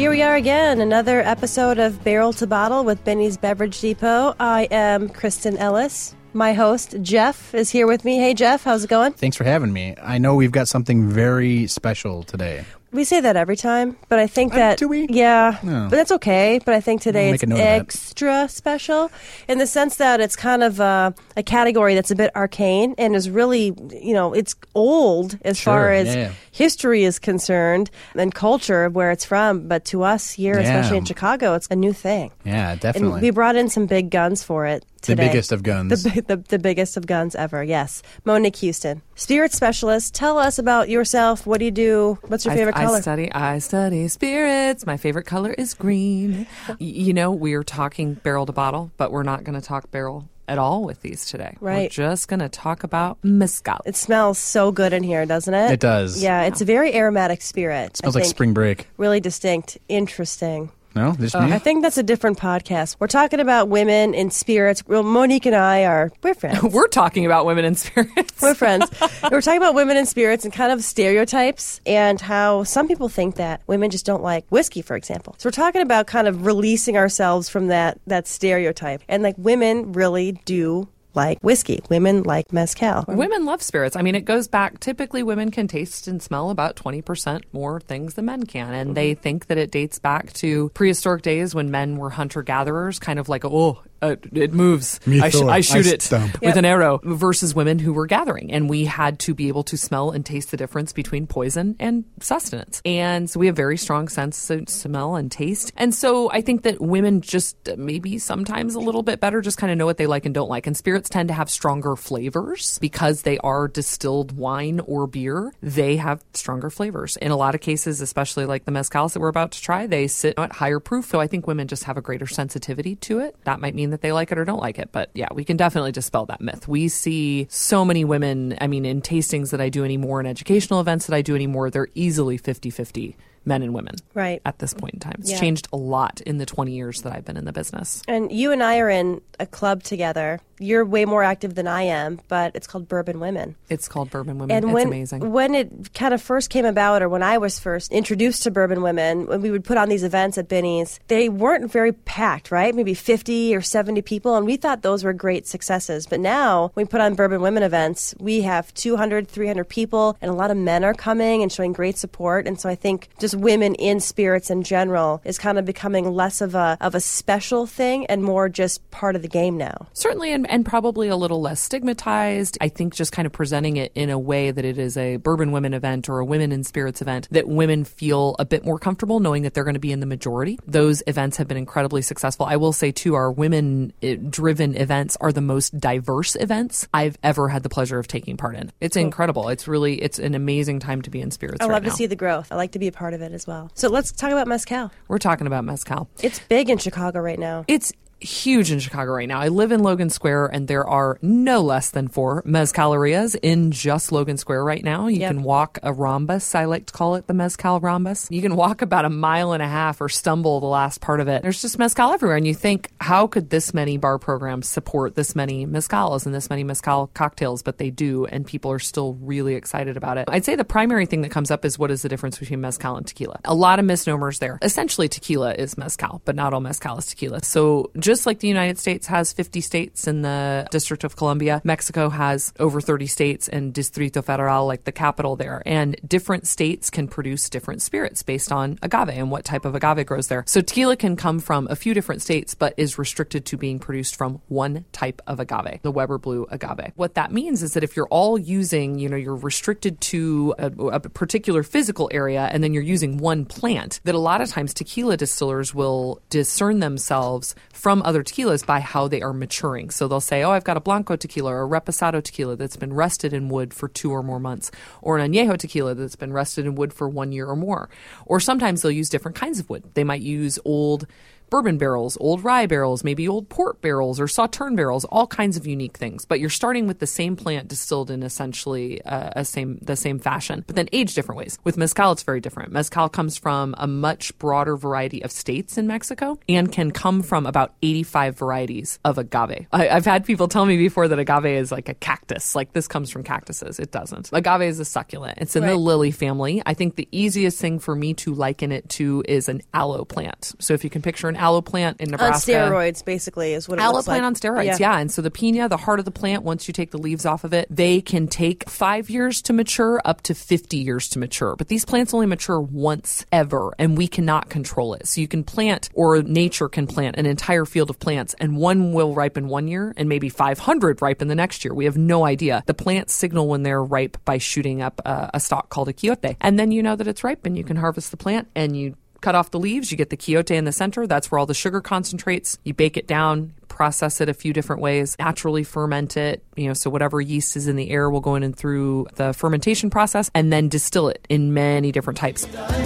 Here we are again, another episode of Barrel to Bottle with Benny's Beverage Depot. I am Kristen Ellis. My host, Jeff, is here with me. Hey, Jeff, how's it going? Thanks for having me. I know we've got something very special today. We say that every time, but I think that... Do we? Yeah, No. But that's okay. But I think today We'll it's make a note of that. extra special in the sense that it's kind of a category that's a bit arcane and is really, it's old as far as history is concerned and culture of where it's from. But to us here, especially in Chicago, it's a new thing. Yeah, definitely. And we brought in some big guns for it today. The biggest of guns. The biggest of guns ever, yes. Monique Houston, spirit specialist. Tell us about yourself. What do you do? What's your favorite color? I study spirits. My favorite color is green. We're talking barrel to bottle, but we're not going to talk barrel at all with these today. Right. We're just going to talk about mezcal. It smells so good in here, doesn't it? It does. Yeah, it's a very aromatic spirit. It smells like spring break. Really distinct. Interesting. No? Just me? I think that's a different podcast. We're talking about women in spirits. Well, Monique and I we're friends. We're talking about women in spirits. We're friends. We're talking about women in spirits and kind of stereotypes and how some people think that women just don't like whiskey, for example. So we're talking about kind of releasing ourselves from that stereotype. And like women really do like whiskey. Women like mezcal. Women love spirits. I mean, it goes back. Typically, women can taste and smell about 20% more things than men can. And they think that it dates back to prehistoric days when men were hunter-gatherers, kind of like, it moves. I shoot it with an arrow, versus women who were gathering. And we had to be able to smell and taste the difference between poison and sustenance. And so we have very strong sense of smell and taste. And so I think that women just maybe sometimes a little bit better just kind of know what they like and don't like. And spirits tend to have stronger flavors because they are distilled wine or beer. They have stronger flavors. In a lot of cases, especially like the mezcals that we're about to try, they sit at higher proof. So I think women just have a greater sensitivity to it. That might mean that they like it or don't like it. But yeah, we can definitely dispel that myth. We see so many women, I mean, in tastings that I do anymore, in educational events that I do anymore, they're easily 50-50. Men and women at this point in time. It's changed a lot in the 20 years that I've been in the business. And you and I are in a club together. You're way more active than I am, but it's called Bourbon Women. It's called Bourbon Women. And it's amazing. When it kind of first came about, or when I was first introduced to Bourbon Women, when we would put on these events at Benny's, they weren't very packed, right? Maybe 50 or 70 people, and we thought those were great successes. But now, when we put on Bourbon Women events, we have 200, 300 people, and a lot of men are coming and showing great support. And so I think just women in spirits in general is kind of becoming less of a special thing and more just part of the game now. Certainly, and probably a little less stigmatized. I think just kind of presenting it in a way that it is a Bourbon Women event or a Women in Spirits event, that women feel a bit more comfortable knowing that they're going to be in the majority. Those events have been incredibly successful. I will say, too, our women-driven events are the most diverse events I've ever had the pleasure of taking part in. It's incredible. It's an amazing time to be in spirits right now. I love to see the growth. I like to be a part of it as well. So let's talk about mezcal. We're talking about mezcal. It's big in Chicago right now. It's huge in Chicago right now. I live in Logan Square, and there are no less than 4 mezcalerias in just Logan Square right now. You can walk a rhombus. I like to call it the mezcal rhombus. You can walk about 1.5 miles or stumble the last part of it. There's just mezcal everywhere, and you think, how could this many bar programs support this many mezcals and this many mezcal cocktails? But they do, and people are still really excited about it. I'd say the primary thing that comes up is, what is the difference between mezcal and tequila? A lot of misnomers there. Essentially, tequila is mezcal, but not all mezcal is tequila. So just like the United States has 50 states in the District of Columbia, Mexico has over 30 states and Distrito Federal, like the capital there. And different states can produce different spirits based on agave and what type of agave grows there. So tequila can come from a few different states, but is restricted to being produced from one type of agave, the Weber Blue agave. What that means is that if you're all using, you're restricted to a particular physical area, and then you're using one plant, that a lot of times tequila distillers will discern themselves from other tequilas by how they are maturing. So they'll say, I've got a Blanco tequila or a Reposado tequila that's been rested in wood for 2 or more months, or an Añejo tequila that's been rested in wood for 1 year or more. Or sometimes they'll use different kinds of wood. They might use old bourbon barrels, old rye barrels, maybe old port barrels or sauterne barrels, all kinds of unique things. But you're starting with the same plant distilled in essentially the same fashion, but then aged different ways. With mezcal, it's very different. Mezcal comes from a much broader variety of states in Mexico and can come from about 85 varieties of agave. I've had people tell me before that agave is like a cactus, like this comes from cactuses. It doesn't. Agave is a succulent. It's in the lily family. I think the easiest thing for me to liken it to is an aloe plant. So if you can picture an aloe plant in Nebraska. On steroids, basically, is what it aloe looks like. Aloe plant on steroids, yeah. And so the piña, the heart of the plant, once you take the leaves off of it, they can take 5 years to mature up to 50 years to mature. But these plants only mature once ever, and we cannot control it. So you can plant, or nature can plant, an entire field of plants, and one will ripen 1 year, and maybe 500 ripen the next year. We have no idea. The plants signal when they're ripe by shooting up a stalk called a quiote. And then you know that it's ripe, and you can harvest the plant, and you cut off the leaves, you get the quiote in the center. That's where all the sugar concentrates. You bake it down, process it a few different ways, naturally ferment it, so whatever yeast is in the air will go in and through the fermentation process, and then distill it in many different types.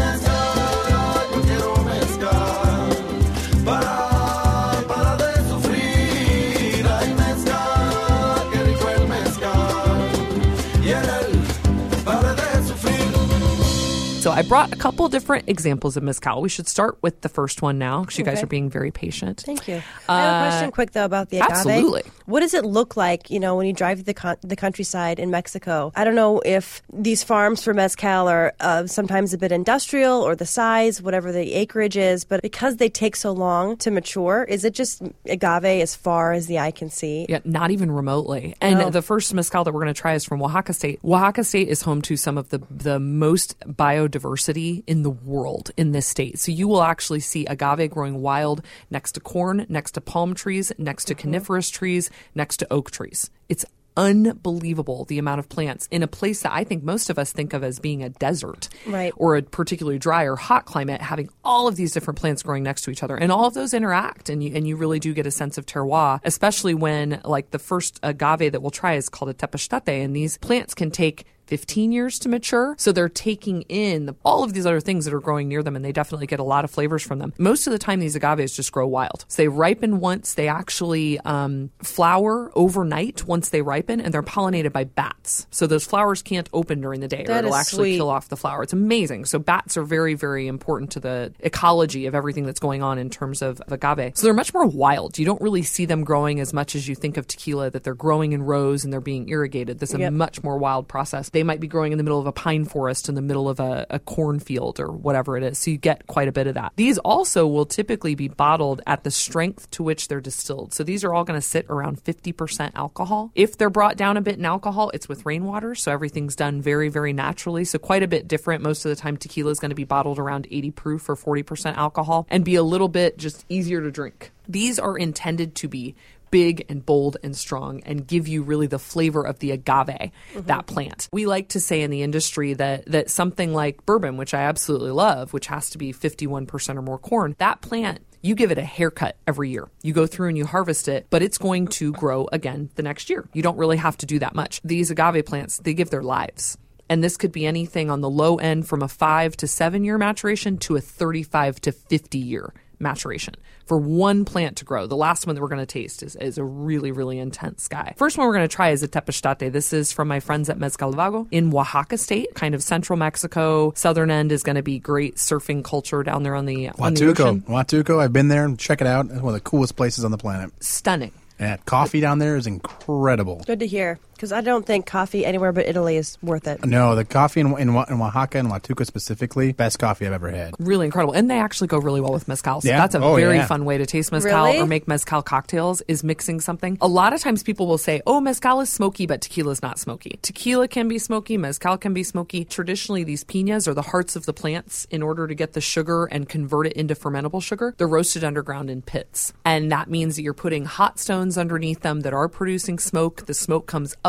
So I brought a couple different examples of mezcal. We should start with the first one now because you guys are being very patient. Thank you. I have a question quick, though, about the agave. Absolutely. What does it look like, when you drive to the countryside in Mexico? I don't know if these farms for mezcal are sometimes a bit industrial or the size, whatever the acreage is, but because they take so long to mature, is it just agave as far as the eye can see? Yeah, not even remotely. And the first mezcal that we're going to try is from Oaxaca State. Oaxaca State is home to some of the most biodiversity in the world in this state. So you will actually see agave growing wild next to corn, next to palm trees, next to coniferous trees, next to oak trees. It's unbelievable the amount of plants in a place that I think most of us think of as being a desert, right, or a particularly dry or hot climate, having all of these different plants growing next to each other, and all of those interact, and you really do get a sense of terroir, especially when, like, the first agave that we'll try is called a tepeztate, and these plants can take 15 years to mature. So they're taking in all of these other things that are growing near them, and they definitely get a lot of flavors from them. Most of the time, these agaves just grow wild. So they ripen once. They actually flower overnight once they ripen, and they're pollinated by bats. So those flowers can't open during the day, or it'll actually kill off the flower. It's amazing. So bats are very, very important to the ecology of everything that's going on in terms of agave. So they're much more wild. You don't really see them growing as much as you think of tequila, that they're growing in rows and they're being irrigated. This is a much more wild process. They might be growing in the middle of a pine forest, in the middle of a cornfield, or whatever it is. So you get quite a bit of that. These also will typically be bottled at the strength to which they're distilled. So these are all going to sit around 50% alcohol. If they're brought down a bit in alcohol, it's with rainwater. So everything's done very, very naturally. So quite a bit different. Most of the time, tequila is going to be bottled around 80 proof or 40% alcohol and be a little bit just easier to drink. These are intended to be big and bold and strong and give you really the flavor of the agave, that plant. We like to say in the industry that something like bourbon, which I absolutely love, which has to be 51% or more corn, that plant, you give it a haircut every year. You go through and you harvest it, but it's going to grow again the next year. You don't really have to do that much. These agave plants, they give their lives. And this could be anything on the low end from a 5 to 7 year maturation to a 35 to 50 year maturation for one plant to grow. The last one that we're going to taste is a really, really intense guy. First one we're going to try is a tepeztate. This is from my friends at Mezcal Vago in Oaxaca State, kind of central Mexico. Southern end is going to be great surfing culture down there on the ocean. Huatuco, I've been there. Check it out. It's one of the coolest places on the planet. Stunning. Yeah, coffee down there is incredible. Good to hear. Because I don't think coffee anywhere but Italy is worth it. No, the coffee in Oaxaca and Huatuco specifically, best coffee I've ever had. Really incredible. And they actually go really well with mezcal. So that's a very fun way to taste mezcal or make mezcal cocktails, is mixing something. A lot of times people will say, oh, mezcal is smoky, but tequila is not smoky. Tequila can be smoky. Mezcal can be smoky. Traditionally, these piñas are the hearts of the plants. In order to get the sugar and convert it into fermentable sugar, they're roasted underground in pits. And that means that you're putting hot stones underneath them that are producing smoke. The smoke comes up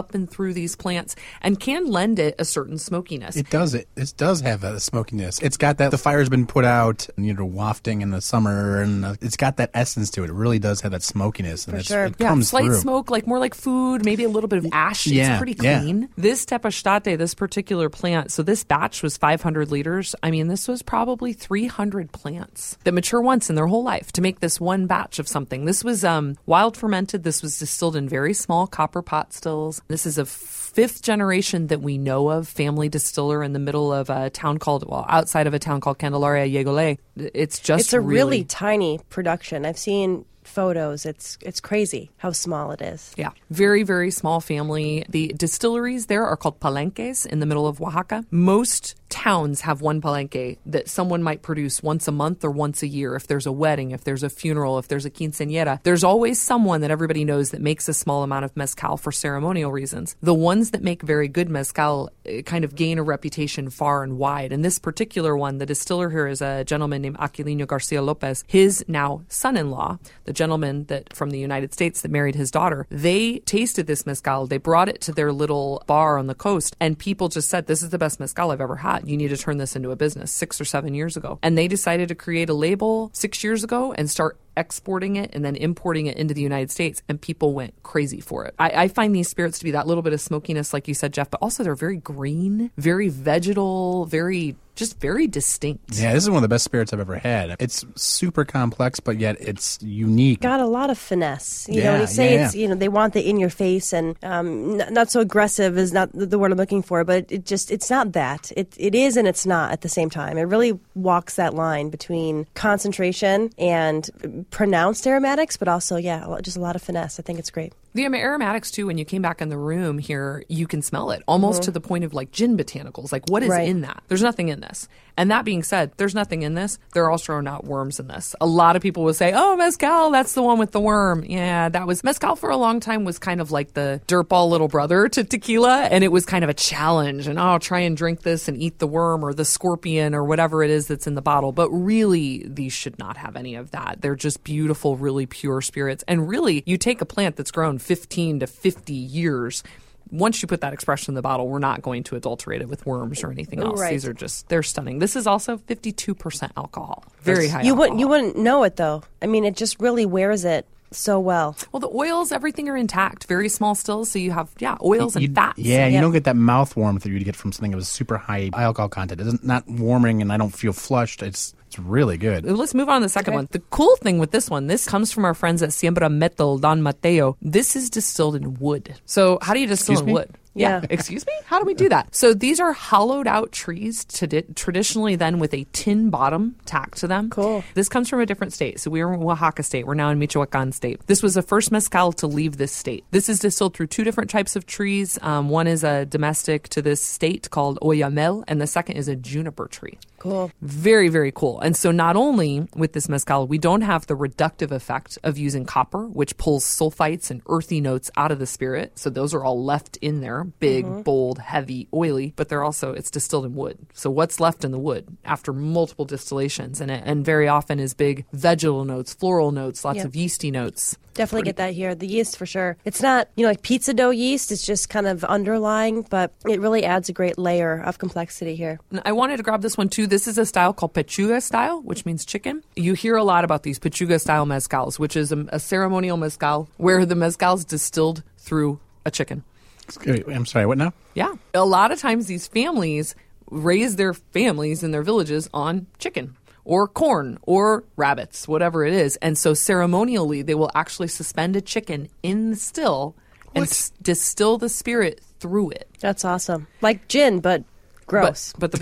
up and through these plants and can lend it a certain smokiness. It does. It does have a smokiness. It's got that, the fire's been put out, wafting in the summer, and it's got that essence to it. It really does have that smokiness. And it comes slight through. Smoke, like more like food, maybe a little bit of ash. It's pretty clean. This tepestate, this particular plant, so this batch was 500 liters. I mean, this was probably 300 plants that mature once in their whole life to make this one batch of something. This was wild fermented. This was distilled in very small copper pot stills. This is a fifth generation that we know of, family distiller in the middle of a town outside of a town called Candelaria Yegolé. It's a really tiny production. I've seen photos. It's crazy how small it is. Yeah. Very, very small family. The distilleries there are called palenques in the middle of Oaxaca. Most towns have one palenque that someone might produce once a month or once a year. If there's a wedding, if there's a funeral, if there's a quinceañera, there's always someone that everybody knows that makes a small amount of mezcal for ceremonial reasons. The ones that make very good mezcal kind of gain a reputation far and wide. And this particular one, the distiller here is a gentleman named Aquilino Garcia Lopez. His now son-in-law, the gentleman that from the United States that married his daughter, they tasted this mezcal. They brought it to their little bar on the coast, and people just said, this is the best mezcal I've ever had. You need to turn this into a business 6 or 7 years ago. And they decided to create a label 6 years ago and start exporting it and then importing it into the United States, and people went crazy for it. I find these spirits to be that little bit of smokiness, like you said, Jeff, but also they're very green, very vegetal, very distinct. Yeah, this is one of the best spirits I've ever had. It's super complex, but yet it's unique. Got a lot of finesse. You know, when you say it's, they want the in your face and not so aggressive is not the word I'm looking for, but it's not that. It is and it's not at the same time. It really walks that line between concentration and pronounced aromatics, but also, just a lot of finesse. I think it's great. The aromatics, too, when you came back in the room here, you can smell it almost to the point of like gin botanicals. Like, what is in that? There's nothing in this. And that being said, there's nothing in this. There are also not worms in this. A lot of people will say, oh, mezcal, that's the one with the worm. Yeah, mezcal for a long time was kind of like the dirtball little brother to tequila. And it was kind of a challenge. And try and drink this and eat the worm or the scorpion or whatever it is that's in the bottle. But really, these should not have any of that. They're just beautiful, really pure spirits. And really, you take a plant that's grown 15 to 50 years. Once you put that expression in the bottle, we're not going to adulterate it with worms or anything else. Right. These are they're stunning. This is also 52% alcohol. Very high you alcohol. You wouldn't know it, though. I mean, it just really wears it so well. Well, the oils, everything are intact. Very small stills, so you have, oils and fats. Yeah, you don't get that mouth warmth that you'd get from something that was super high alcohol content. It's not warming, and I don't feel flushed. It's really good. Let's move on to the second one. The cool thing with this one, this comes from our friends at Siembra Metal, Don Mateo. This is distilled in wood. So how do you distill in wood? Yeah. Excuse me? How do we do that? So these are hollowed out trees traditionally then with a tin bottom tacked to them. Cool. This comes from a different state. So we were in Oaxaca state. We're now in Michoacan state. This was the first mezcal to leave this state. This is distilled through two different types of trees. One is a domestic to this state called oyamel, and the second is a juniper tree. Cool. Very, very cool. And so not only with this mezcal, we don't have the reductive effect of using copper, which pulls sulfites and earthy notes out of the spirit. So those are all left in there, big, bold, heavy, oily, but it's distilled in wood. So what's left in the wood after multiple distillations? And very often is big vegetal notes, floral notes, lots of yeasty notes. Definitely get that here. The yeast for sure. It's not, like pizza dough yeast. It's just kind of underlying, but it really adds a great layer of complexity here. I wanted to grab this one too. This is a style called pechuga style, which means chicken. You hear a lot about these pechuga style mezcals, which is a ceremonial mezcal where the mezcal is distilled through a chicken. I'm sorry, what now? Yeah. A lot of times these families raise their families in their villages on chicken or corn or rabbits, whatever it is. And so ceremonially, they will actually suspend a chicken in the still and distill the spirit through it. That's awesome. Like gin, but gross. But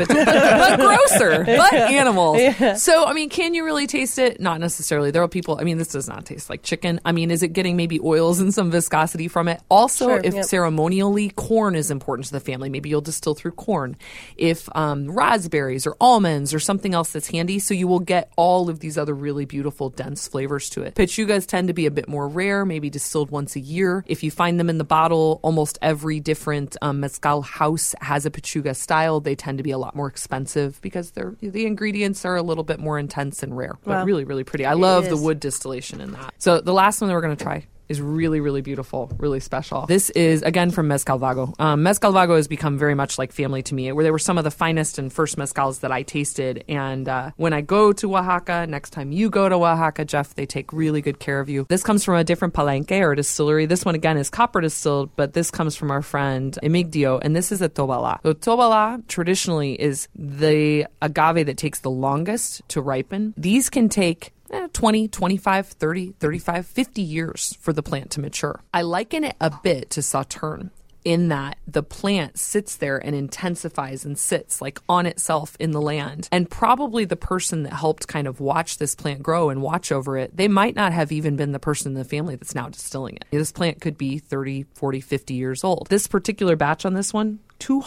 grosser. But animals. Yeah. So, can you really taste it? Not necessarily. There are people, this does not taste like chicken. Is it getting maybe oils and some viscosity from it? Also, ceremonially, corn is important to the family, maybe you'll distill through corn. If raspberries or almonds or something else that's handy, so you will get all of these other really beautiful, dense flavors to it. Pechugas tend to be a bit more rare, maybe distilled once a year. If you find them in the bottle, almost every different mezcal house has a pechuga style. They tend to be a lot more expensive because the ingredients are a little bit more intense and rare, but really, really pretty. I love the wood distillation in that. So the last one that we're going to try, is really, really beautiful, really special. This is, again, from Mezcal Vago. Mezcal Vago has become very much like family to me, where they were some of the finest and first mezcals that I tasted. And when I go to Oaxaca, next time you go to Oaxaca, Jeff, they take really good care of you. This comes from a different palenque or distillery. This one, again, is copper distilled, but this comes from our friend Emigdio, and this is a Tobala. So Tobala traditionally is the agave that takes the longest to ripen. These can take 20, 25, 30, 35, 50 years for the plant to mature. I liken it a bit to Sauterne in that the plant sits there and intensifies and sits like on itself in the land. And probably the person that helped kind of watch this plant grow and watch over it, they might not have even been the person in the family that's now distilling it. This plant could be 30, 40, 50 years old. This particular batch on this one,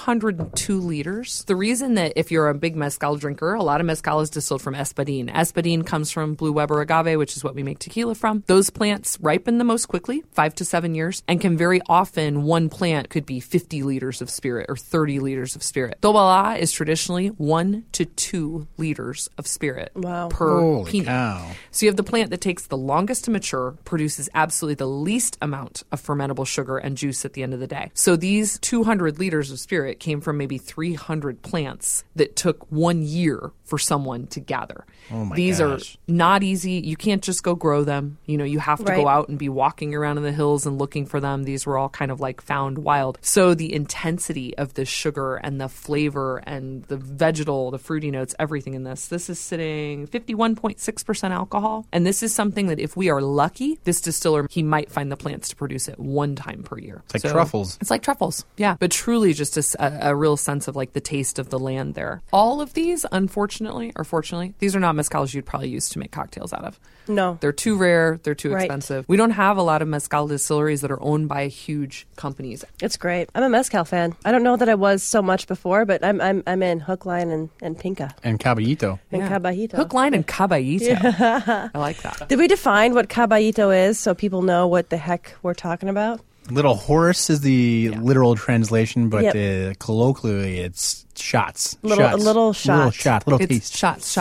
202 liters. The reason that if you're a big mezcal drinker, a lot of mezcal is distilled from Espadín. Espadín comes from Blue Weber agave, which is what we make tequila from. Those plants ripen the most quickly, 5 to 7 years, and can very often, one plant could be 50 liters of spirit or 30 liters of spirit. Tobala is traditionally 1 to 2 liters of spirit per pinot. Cow. So you have the plant that takes the longest to mature, produces absolutely the least amount of fermentable sugar and juice at the end of the day. So these 200 liters of spirit came from maybe 300 plants that took 1 year for someone to gather. Oh my These gosh. are not easy. You can't just go grow them. You know, you have to go out and be walking around in the hills and looking for them. These were all kind of like found wild. So the intensity of the sugar and the flavor and the vegetal, the fruity notes, everything in this. This is sitting 51.6% alcohol. And this is something that if we are lucky, this distiller, he might find the plants to produce it one time per year. It's like truffles. It's like truffles, yeah. But truly just a real sense of like the taste of the land there. All of these, unfortunately or fortunately, these are not mezcals you'd probably use to make cocktails out of. No. They're too rare. They're too expensive. We don't have a lot of mezcal distilleries that are owned by huge companies. It's great. I'm a mezcal fan. I don't know that I was so much before, but I'm in hook, line, and pinca. And caballito. And caballito. Hook, line, and caballito. Yeah. I like that. Did we define what caballito is so people know what the heck we're talking about? Little horse is the literal translation, but colloquially it's shots. Little shot. Little shot. Little It's taste. shots.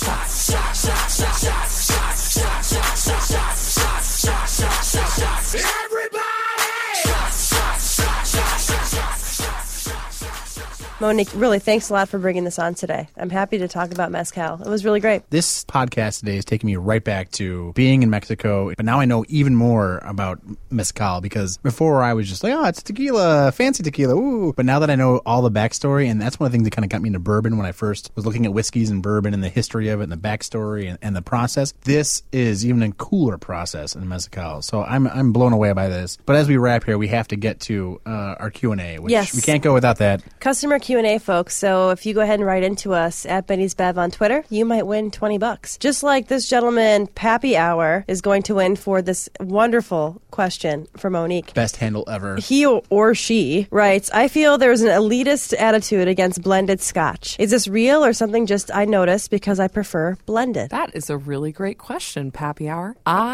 Monique, really, thanks a lot for bringing this on today. I'm happy to talk about mezcal. It was really great. This podcast today is taking me right back to being in Mexico, but now I know even more about mezcal because before I was just like, oh, it's tequila, fancy tequila, ooh. But now that I know all the backstory, and that's one of the things that kind of got me into bourbon when I first was looking at whiskeys and bourbon and the history of it and the backstory and the process, this is even a cooler process in mezcal. So I'm blown away by this. But as we wrap here, we have to get to our Q&A, which we can't go without that. Customer Q&A, folks. So if you go ahead and write into us at Benny's Bev on Twitter, you might win $20. Just like this gentleman, Pappy Hour, is going to win for this wonderful question for Monique. Best handle ever. He or she writes, I feel there's an elitist attitude against blended scotch. Is this real or something just I noticed because I prefer blended? That is a really great question, Pappy Hour.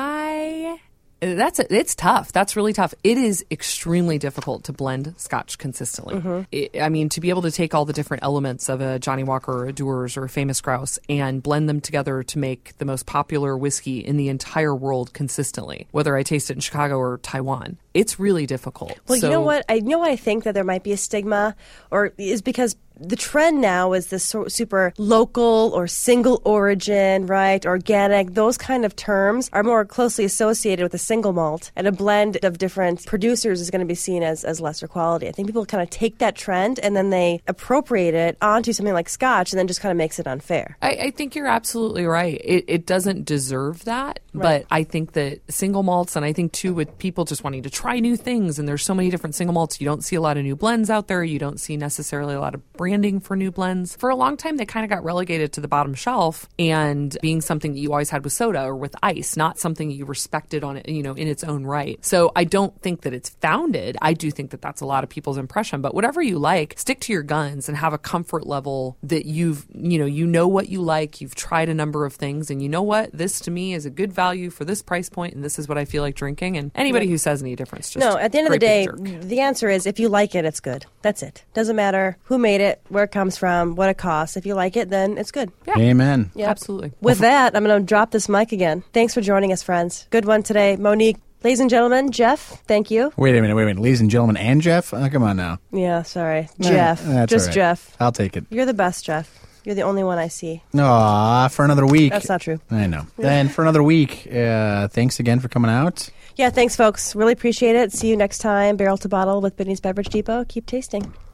It's tough. That's really tough. It is extremely difficult to blend scotch consistently. To be able to take all the different elements of a Johnny Walker or a Dewar's or a Famous Grouse and blend them together to make the most popular whiskey in the entire world consistently, whether I taste it in Chicago or Taiwan, it's really difficult. Well, you know what? I think that there might be a stigma, or is because the trend now is this super local or single origin, right? Organic. Those kind of terms are more closely associated with a single malt, and a blend of different producers is going to be seen as lesser quality. I think people kind of take that trend and then they appropriate it onto something like scotch and then just kind of makes it unfair. I think you're absolutely right. It doesn't deserve that, but I think that single malts, and I think too with people just wanting to try new things, and there's so many different single malts, you don't see a lot of new blends out there. You don't see necessarily a lot of branding for new blends. For a long time, they kind of got relegated to the bottom shelf and being something that you always had with soda or with ice, not something that you respected on it, in its own right. So I don't think that it's founded. I do think that that's a lot of people's impression, but whatever you like, stick to your guns and have a comfort level that you know what you like. You've tried a number of things and you know what, this to me is a good value for this price point and this is what I feel like drinking. And anybody who says any difference, just no, at the end of the day, the answer is if you like it, it's good. That's it. Doesn't matter who made it, where it comes from, what it costs. If you like it, then it's good. Yeah. Amen. Yep. Absolutely. With that, I'm going to drop this mic again. Thanks for joining us, friends. Good one today. Monique, Ladies and gentlemen, Jeff, thank you. Wait a minute. Ladies and gentlemen and Jeff? Come on now. Yeah, sorry. Jeff. That's Just all right. Jeff. I'll take it. You're the best, Jeff. You're the only one I see. Aw, for another week. That's not true. I know. Then for another week, thanks again for coming out. Yeah, thanks, folks. Really appreciate it. See you next time. Barrel to Bottle with Benny's Beverage Depot. Keep tasting.